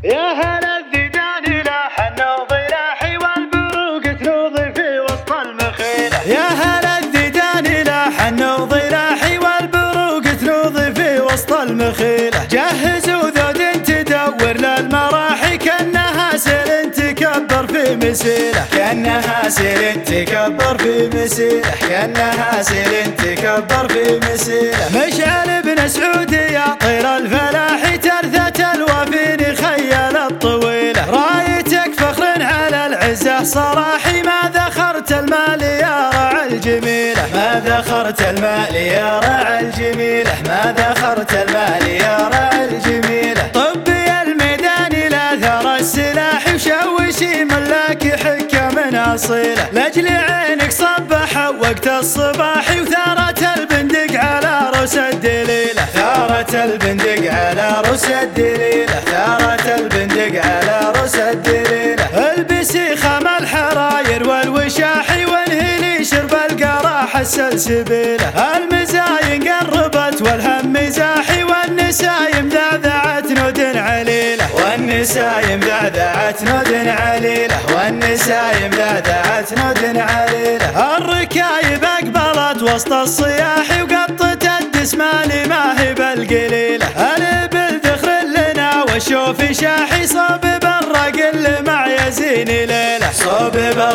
يا هلا الديدان لاح النوض لاحي والبروق تنوضي في وسط المخيلة. يا هلا الديدان لاح النوض لاحي والبروق تنوضي في وسط المخيلة. جهزوا ذود تدور للمراحي كأنها سيل تكبر في مسيلة، كأنها سيل تكبر في مسيلة، كأنها سيل تكبر في مسيلة. مشعل بن سعود يا طير الفلاح ترثة الوفين خيال الطويلة. رايتك فخر على العزة صراحي ما ذخرت المال يا رعى الجميلة، ما ذخرت المال يا رعى الجميلة، ما ذخرت المال يا رعى الجميلة. طبي الميدان لا ثر السلاح وشوشي ملاك حكة من أصيلة. لأجل عينك صبح وقت الصباح وثارت البندق على رؤوس الدليلة، ثارت البندق على رؤوس الدليلة، ثارت البندق على رؤوس الدليلة. البسي خم الحراير والوشاح وانهلي شرب القراح السلسبيلة. المزاين قربت والهم مزاحي والنسايم ذعذعت نود عليلة، والنسايم ذعذعت نود عليلة، والنسايم ذعذعت نود عليلة. الركايب اقبلت وسط الصياح وقطت الدسمان ما هي بالقليلة. الابل ذخر لنا والشوف شاحي صوب بالرقل مع يزين ليلة، صوب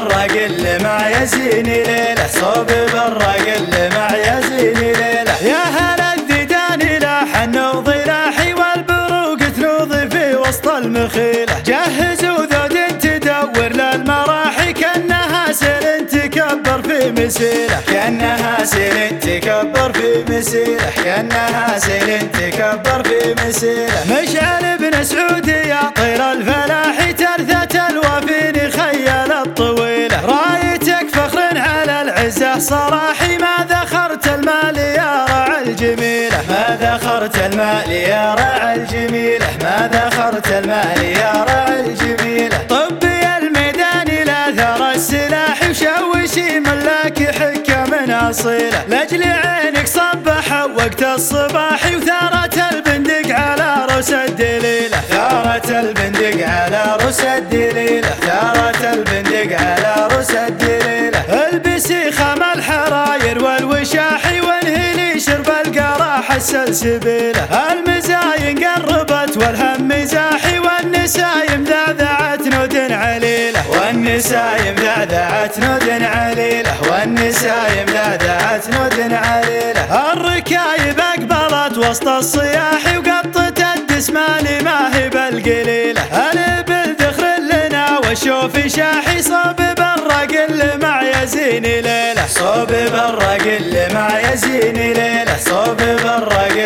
بالرقل مع يزين ليلة، صوب بالرقل مع يزين ليلة. يا هلا الديدان لاح النوض لاحي والبروق تنوضي في وسط المخيلة. جهزوا ذود تدور للمراحي كأنها سيل تكبر في مسيلة، كأنها سيل تكبر في مسيلة، كأنها سيل تكبر في مسيلة. مشعل بن سعود يا طير الفلاح ترثة الوفين خيال الطويلة. رايتك فخر على العزة صراحي ما ذخرت المال يا رعى الجميلة، ما ذخرت المال يا رعى الجميلة، ما ذخرت المال يا رعى الجميلة. طبي الميدان لا ثر السلاح وشوشي ملاك حكة من أصيلة. لأجل عينك صبح وقت الصباح وثارت البندق على رؤوس الدليلة، ثارت البندق على رؤوس الدليلة، ثارت البندق على رؤوس الدليلة. البسي خم الحراير والوشاح وانهلي شرب القراح السلسبيلة. المزاين قربت والهم مزاحي والنسايم ذعذعت نود عليلة، والنسايم ذعذعت نود عليلة، والنسايم ذعذعت نود عليلة. الركايب اقبلت وسط الصياح وقطت الدسمان ما هي بالقليلة. الابل ذخر لنا والشوف شاحي صوب بالرقل مع يزين ليلة، صوب بالرقل مع يزين ليلة، صوب بالرقل